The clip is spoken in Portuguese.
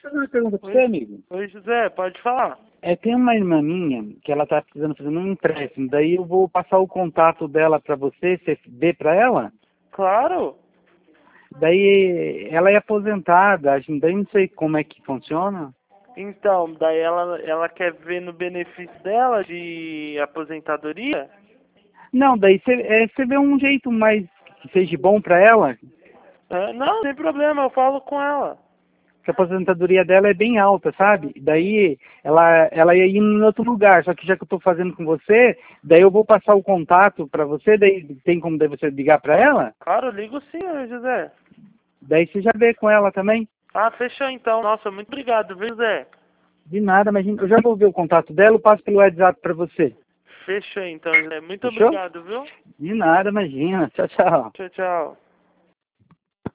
fazer uma pergunta pra você, amigo. Oi, José, pode falar. Tem uma irmã minha que ela tá precisando fazer um empréstimo. Daí eu vou passar o contato dela pra você vê pra ela. Claro. Daí ela é aposentada, daí não sei como é que funciona. Então, daí ela quer ver no benefício dela de aposentadoria? Não, daí você vê um jeito mais que seja bom pra ela. Não, sem problema, eu falo com ela. Que a aposentadoria dela é bem alta, sabe? Daí ela ia ir em outro lugar, só que já que eu tô fazendo com você, daí eu vou passar o contato pra você, daí tem como daí você ligar pra ela? Claro, ligo sim, José. Daí você já vê com ela também. Ah, fechou então. Nossa, muito obrigado, viu, José? De nada, mas eu já vou ver o contato dela, eu passo pelo WhatsApp pra você. Fechou então, José. Muito Fechou? obrigado, viu? De nada, imagina. Tchau, tchau. Tchau, tchau.